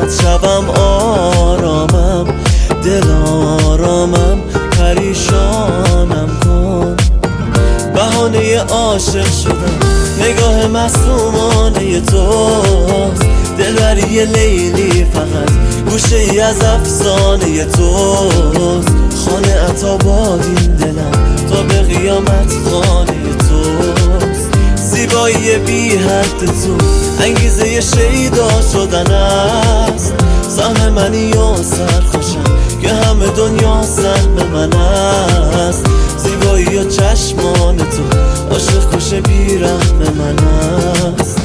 باهات شوم آرامم، دل آرامم، پریشانم کن. بهانه عاشق شدم، نگاه معصومانه توست، دلبری لیلی فقط گوشه ای از افسانه توست. خانه عطاباد این دلم تا به قیامت خانه توست. زیبایی بی حد تو انگیزه شیدا شدن است. سهم منی و سرخوشم که همه دنیا سهم من است. زیبایی و چشمان تو عاشق کش بی رحم من است.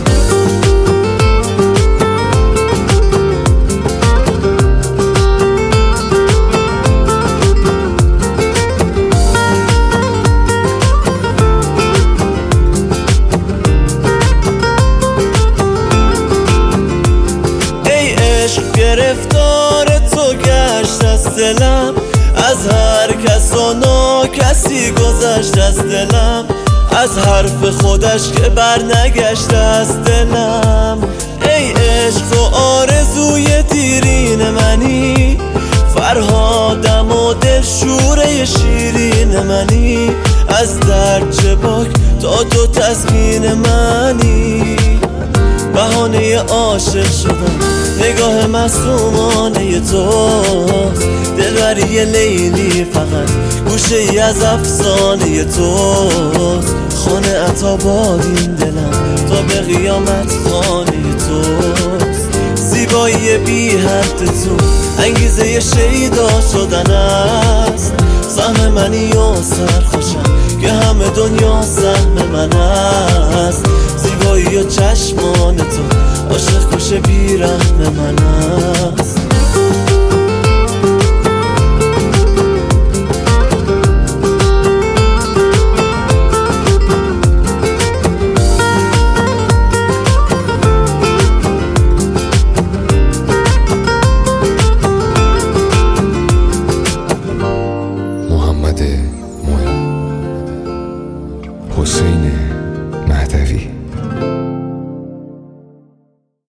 گرفتار تو گشت از دلم، از هر کس و ناکسی گذشت از دلم، از حرف خودش که بر نگشت از دلم. ای عشق تو آرزوی دیرین منی، فرهادم و دل شوره شیرین منی، از درد چه باک تا تو تسکین منی. بهانه عاشق شدم، نگاه معصومانه توست، دلبری لیلی فقط گوشه ای از افسانه توست. خانه عطاباد این دلم تا به قیامت خانه توست. زیبایی بی حد تو انگیزه شیدا شدن است. سهم منی و سرخوشم که همه دنیا سهم من است. زیبایی و چشمان تو عاشق